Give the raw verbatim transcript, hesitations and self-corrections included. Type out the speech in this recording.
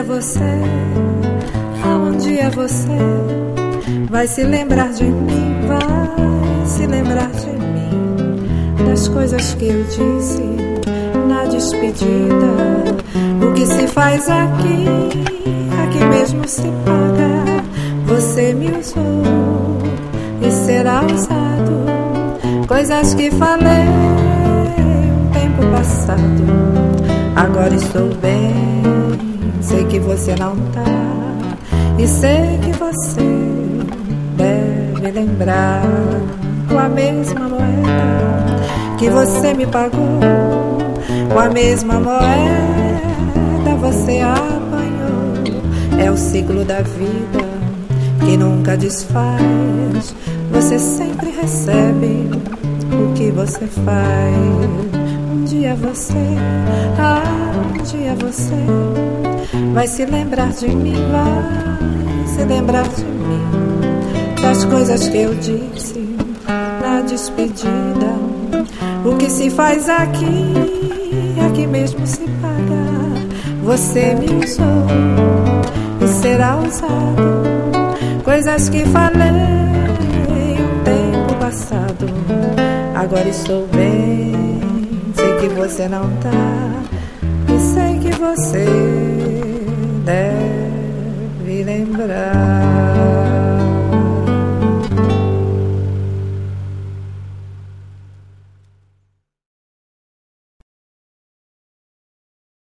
você, ah, um dia você vai se lembrar de mim, vai se lembrar de mim, das coisas que eu disse na despedida. O que se faz aqui, aqui mesmo se paga. Você me usou e será usado, coisas que falei um tempo passado. Agora estou bem, sei que você não tá, e sei que você deve lembrar. Com a mesma moeda que você me pagou, com a mesma moeda você apanhou. É o ciclo da vida que nunca desfaz. Você sempre recebe o que você faz. Um dia você, ah, um dia você vai se lembrar de mim, vai se lembrar de mim, das coisas que eu disse na despedida. O que se faz aqui, aqui mesmo se paga. Você me usou e será usado, coisas que falei um tempo passado. Agora estou bem, sei que você não tá, e sei que você deve lembrar.